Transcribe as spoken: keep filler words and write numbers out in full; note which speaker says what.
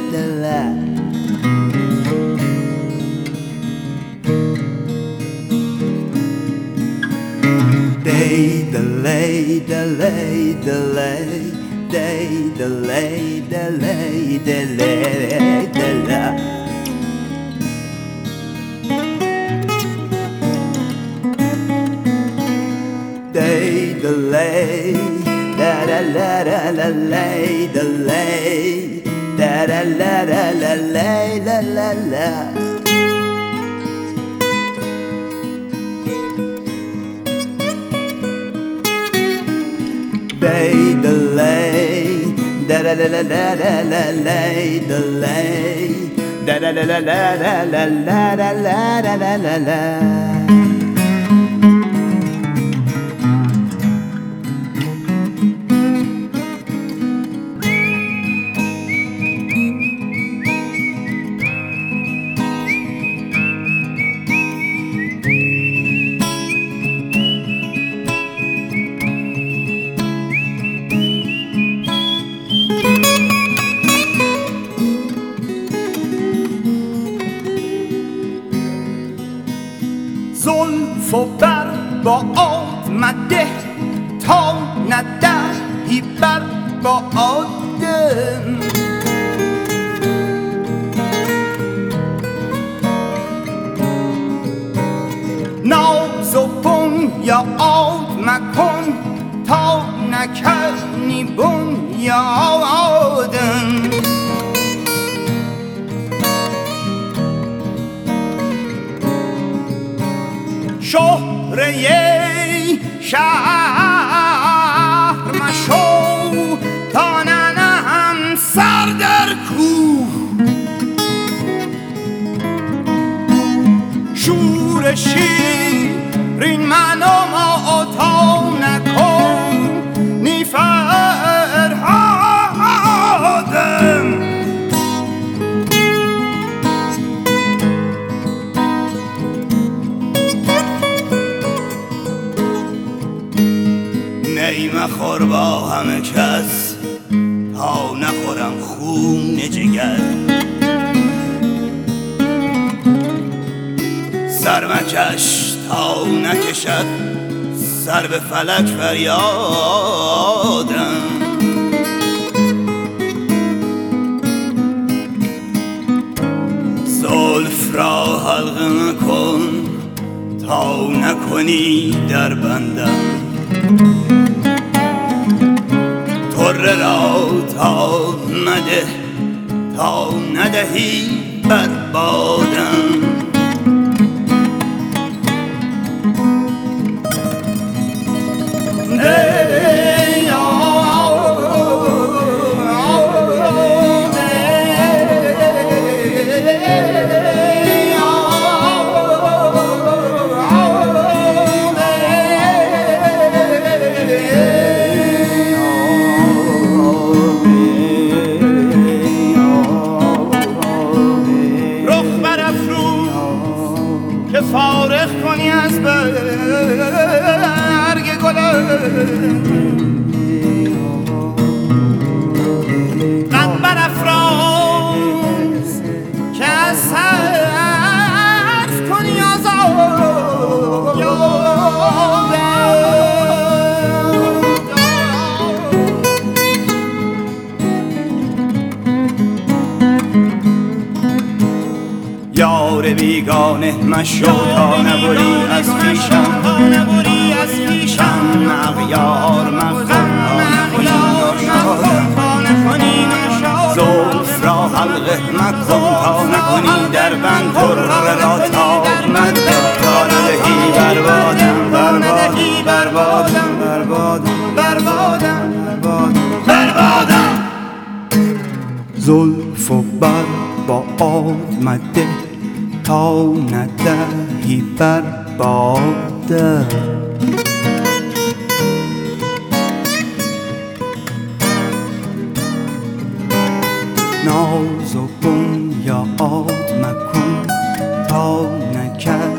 Speaker 1: Day delay, delay, delay, day delay, delay, delay, delay. Day delay, da da la da la lay, delay, da da la da la lay, la la la. Day delay, da da la la la la la lay, delay, da da la la la la la la la la la la la. زلف و بر با آمده تا ندهی بر با آدم ناز و بنیاد مکن تا نکنی بنیادم شهره شهر مشو تا ننهم سر در کوه شور شیرین من و ما تا نکن نی فرهادم نی مخور با همه کس تا نخورم خون جگر سر مکش تا نکشد سر به فلک فریادم زلف را حلقه مکن تا نکنی در بندم طره را تا مده تا ندهی بر بادم فارغ کنی از برگ گلم قد برافراز که از حرف کنی آزاد یار بیگانه مشو تا نبری از پیشم اغیار مخم تا نکنی نشادم زلف را حلقه مکن تا نکنی در بند طره را تا مده تا ندهی بربادم بربادم بربادم بربادم بربادم زلف و بر با آمده تا ندهی بر بادم ناز و بنیاد مکن تا نکرد